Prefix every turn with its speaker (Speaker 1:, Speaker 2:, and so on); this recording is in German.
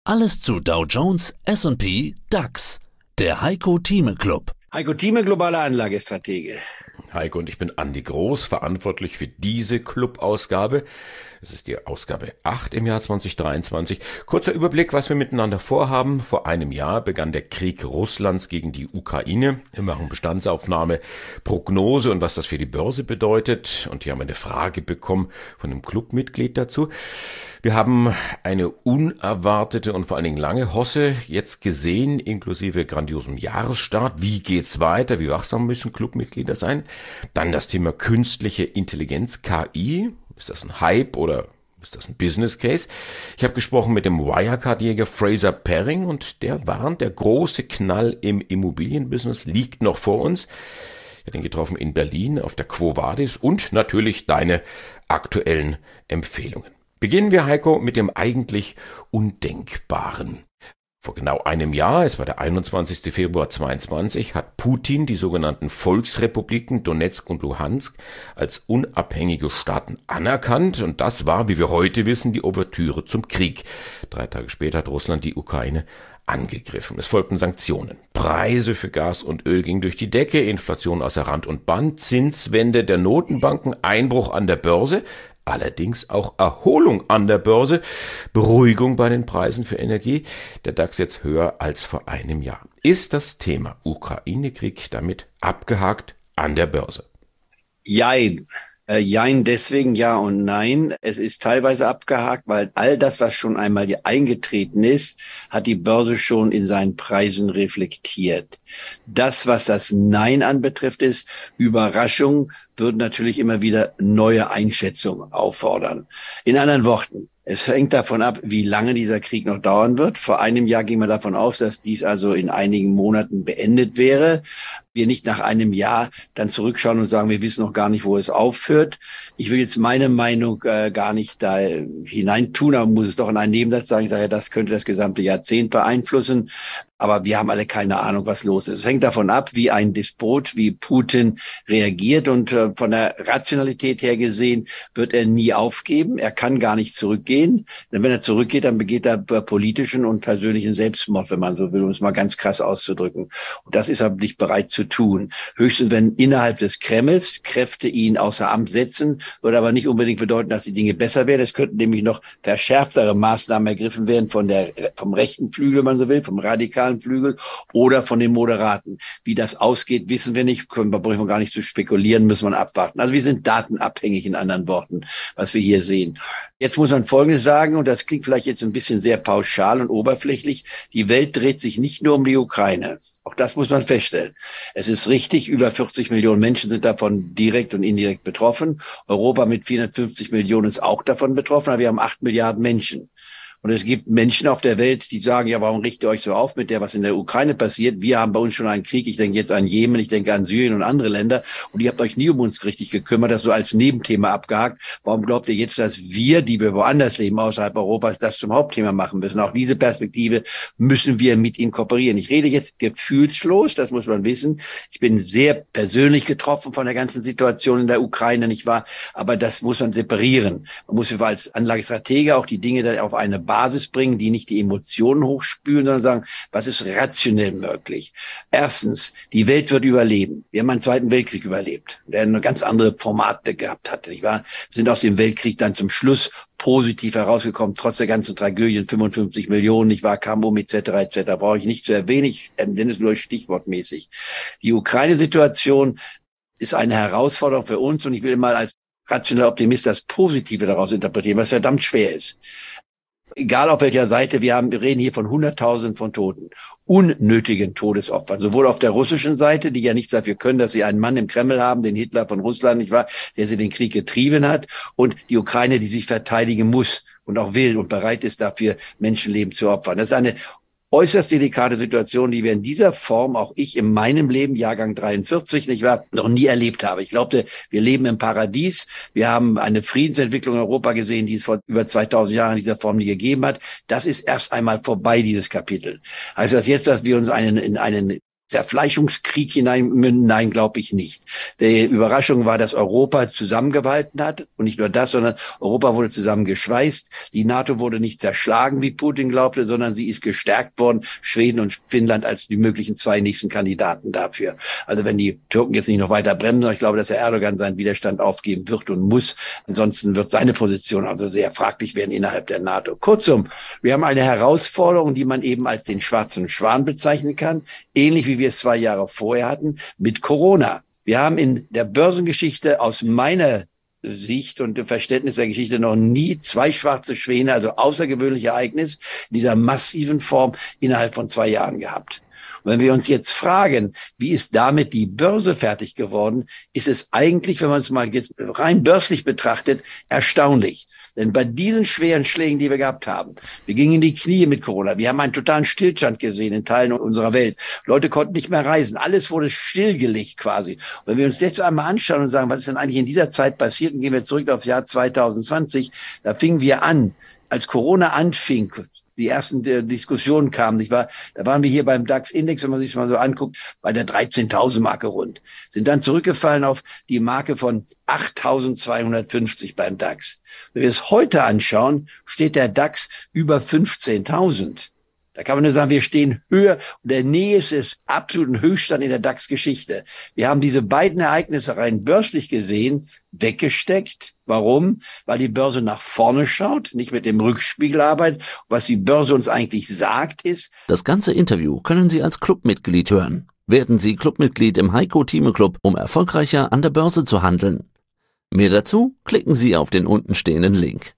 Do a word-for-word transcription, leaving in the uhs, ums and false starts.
Speaker 1: Alles zu Dow Jones, S und P, DAX. Der Heiko Thieme Club.
Speaker 2: Heiko Thieme, globaler Anlagestratege.
Speaker 3: Heiko und ich bin Andi Groß, verantwortlich für diese Club-Ausgabe. Es ist die Ausgabe acht im Jahr zwanzig dreiundzwanzig. Kurzer Überblick, was wir miteinander vorhaben. Vor einem Jahr begann der Krieg Russlands gegen die Ukraine. Wir machen Bestandsaufnahme, Prognose und was das für die Börse bedeutet. Und hier haben wir eine Frage bekommen von einem Clubmitglied dazu. Wir haben eine unerwartete und vor allen Dingen lange Hosse jetzt gesehen, inklusive grandiosem Jahresstart. Wie geht's weiter? Wie wachsam müssen Clubmitglieder sein? Dann das Thema künstliche Intelligenz, K I. Ist das ein Hype oder ist das ein Business Case? Ich habe gesprochen mit dem Wirecard-Jäger Fraser Paring und der warnt, der große Knall im Immobilienbusiness liegt noch vor uns. Ich habe ihn getroffen in Berlin auf der Quo Vadis und natürlich deine aktuellen Empfehlungen. Beginnen wir, Heiko, mit dem eigentlich Undenkbaren. Vor genau einem Jahr, es war der einundzwanzigster Februar zweiundzwanzig, hat Putin die sogenannten Volksrepubliken Donetsk und Luhansk als unabhängige Staaten anerkannt. Und das war, wie wir heute wissen, die Ouvertüre zum Krieg. Drei Tage später hat Russland die Ukraine angegriffen. Es folgten Sanktionen. Preise für Gas und Öl gingen durch die Decke, Inflation außer Rand und Band, Zinswende der Notenbanken, Einbruch an der Börse. Allerdings auch Erholung an der Börse, Beruhigung bei den Preisen für Energie, der DAX jetzt höher als vor einem Jahr. Ist das Thema Ukraine-Krieg damit abgehakt an der Börse?
Speaker 2: Jein. Äh, jein deswegen ja und nein. Es ist teilweise abgehakt, weil all das, was schon einmal hier eingetreten ist, hat die Börse schon in seinen Preisen reflektiert. Das, was das Nein anbetrifft, ist Überraschung, würden natürlich immer wieder neue Einschätzungen auffordern. In anderen Worten, es hängt davon ab, wie lange dieser Krieg noch dauern wird. Vor einem Jahr ging man davon aus, dass dies also in einigen Monaten beendet wäre. Wir nicht nach einem Jahr dann zurückschauen und sagen, wir wissen noch gar nicht, wo es aufhört. Ich will jetzt meine Meinung äh, gar nicht da hineintun, aber muss es doch in einen Nebensatz sagen. Ich sage, das könnte das gesamte Jahrzehnt beeinflussen. Aber wir haben alle keine Ahnung, was los ist. Es hängt davon ab, wie ein Despot wie Putin reagiert. Und äh, von der Rationalität her gesehen wird er nie aufgeben. Er kann gar nicht zurückgehen. Denn wenn er zurückgeht, dann begeht er politischen und persönlichen Selbstmord, wenn man so will, um es mal ganz krass auszudrücken. Und das ist er nicht bereit zu tun. Höchstens, wenn innerhalb des Kremls Kräfte ihn außer Amt setzen, würde aber nicht unbedingt bedeuten, dass die Dinge besser werden. Es könnten nämlich noch verschärftere Maßnahmen ergriffen werden von der, vom rechten Flügel, wenn man so will, vom radikalen Flügel oder von den Moderaten. Wie das ausgeht, wissen wir nicht. Können wir, brauchen wir gar nicht zu spekulieren, müssen wir abwarten. Also wir sind datenabhängig, in anderen Worten, was wir hier sehen. Jetzt muss man Folgendes sagen, und das klingt vielleicht jetzt ein bisschen sehr pauschal und oberflächlich. Die Welt dreht sich nicht nur um die Ukraine. Auch das muss man feststellen. Es ist richtig, über vierzig Millionen Menschen sind davon direkt und indirekt betroffen. Europa mit vierhundertfünfzig Millionen ist auch davon betroffen, aber wir haben acht Milliarden Menschen. Und es gibt Menschen auf der Welt, die sagen, ja, warum richtet ihr euch so auf mit der, was in der Ukraine passiert? Wir haben bei uns schon einen Krieg. Ich denke jetzt an Jemen, ich denke an Syrien und andere Länder. Und ihr habt euch nie um uns richtig gekümmert, das so als Nebenthema abgehakt. Warum glaubt ihr jetzt, dass wir, die wir woanders leben, außerhalb Europas, das zum Hauptthema machen müssen? Auch diese Perspektive müssen wir mit inkorporieren. Ich rede jetzt gefühlslos, das muss man wissen. Ich bin sehr persönlich getroffen von der ganzen Situation in der Ukraine, nicht wahr? Aber das muss man separieren. Man muss als Anlagestratege auch die Dinge dann auf eine Basis bringen, die nicht die Emotionen hochspülen, sondern sagen, was ist rationell möglich? Erstens, die Welt wird überleben. Wir haben einen Zweiten Weltkrieg überlebt, der eine ganz andere Formate gehabt hatte, nicht wahr? Wir sind aus dem Weltkrieg dann zum Schluss positiv herausgekommen, trotz der ganzen Tragödien, fünfundfünfzig Millionen, nicht wahr, kam um, et cetera, et cetera. Brauche ich nicht zu erwähnen, ich nenne es nur stichwortmäßig. Die Ukraine-Situation ist eine Herausforderung für uns und ich will mal als rationaler Optimist das Positive daraus interpretieren, was verdammt schwer ist. Egal auf welcher Seite, wir haben, wir reden hier von Hunderttausenden von Toten, unnötigen Todesopfern, sowohl auf der russischen Seite, die ja nichts dafür können, dass sie einen Mann im Kreml haben, den Hitler von Russland, nicht wahr, der sie den Krieg getrieben hat, und die Ukraine, die sich verteidigen muss und auch will und bereit ist, dafür Menschenleben zu opfern. Das ist eine äußerst delikate Situation, die wir in dieser Form, auch ich in meinem Leben, Jahrgang dreiundvierzig, nicht wahr, noch nie erlebt habe. Ich glaubte, wir leben im Paradies. Wir haben eine Friedensentwicklung in Europa gesehen, die es vor über zweitausend Jahren in dieser Form nie gegeben hat. Das ist erst einmal vorbei, dieses Kapitel. Heißt das jetzt, dass wir uns einen, in einen Zerfleischungskrieg hineinmünden? Nein, glaube ich nicht. Die Überraschung war, dass Europa zusammengehalten hat. Und nicht nur das, sondern Europa wurde zusammengeschweißt. Die NATO wurde nicht zerschlagen, wie Putin glaubte, sondern sie ist gestärkt worden. Schweden und Finnland als die möglichen zwei nächsten Kandidaten dafür. Also wenn die Türken jetzt nicht noch weiter bremsen, ich glaube, dass Herr Erdogan seinen Widerstand aufgeben wird und muss. Ansonsten wird seine Position also sehr fraglich werden innerhalb der NATO. Kurzum, wir haben eine Herausforderung, die man eben als den schwarzen Schwan bezeichnen kann. Ähnlich wie wie wir es zwei Jahre vorher hatten, mit Corona. Wir haben in der Börsengeschichte aus meiner Sicht und dem Verständnis der Geschichte noch nie zwei schwarze Schwäne, also außergewöhnliche Ereignis, in dieser massiven Form innerhalb von zwei Jahren gehabt. Und wenn wir uns jetzt fragen, wie ist damit die Börse fertig geworden, ist es eigentlich, wenn man es mal jetzt rein börslich betrachtet, erstaunlich. Denn bei diesen schweren Schlägen, die wir gehabt haben, wir gingen in die Knie mit Corona, wir haben einen totalen Stillstand gesehen in Teilen unserer Welt. Leute konnten nicht mehr reisen, alles wurde stillgelegt quasi. Und wenn wir uns jetzt einmal anschauen und sagen, was ist denn eigentlich in dieser Zeit passiert, und gehen wir zurück aufs Jahr zwanzig zwanzig, da fingen wir an, als Corona anfing, die ersten äh, Diskussionen kamen, nicht wahr? Da waren wir hier beim DAX-Index, wenn man sich mal so anguckt, bei der dreizehntausend Marke rund. Sind dann zurückgefallen auf die Marke von achttausendzweihundertfünfzig beim DAX. Wenn wir es heute anschauen, steht der DAX über fünfzehntausend. Da kann man nur sagen, wir stehen höher und der Nähe ist es absoluten Höchststand in der DAX-Geschichte. Wir haben diese beiden Ereignisse rein börslich gesehen weggesteckt. Warum? Weil die Börse nach vorne schaut, nicht mit dem Rückspiegel arbeitet. Was die Börse uns eigentlich sagt, ist...
Speaker 1: Das ganze Interview können Sie als Clubmitglied hören. Werden Sie Clubmitglied im Heiko Thieme Club, um erfolgreicher an der Börse zu handeln. Mehr dazu klicken Sie auf den untenstehenden Link.